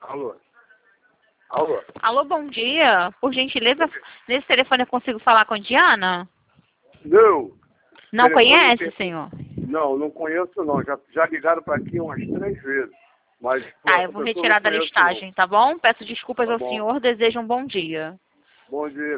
Alô? Alô? Alô, bom dia. Por gentileza, nesse telefone eu consigo falar com Diana? Não. Não Telefone conhece, tem- senhor? Não, não conheço não. Já ligaram para aqui umas 3 vezes. Mas Tá, eu essa vou pessoa retirar não da conheço não. listagem, tá bom? Peço desculpas Tá ao bom. senhor, desejo um bom dia. Bom dia.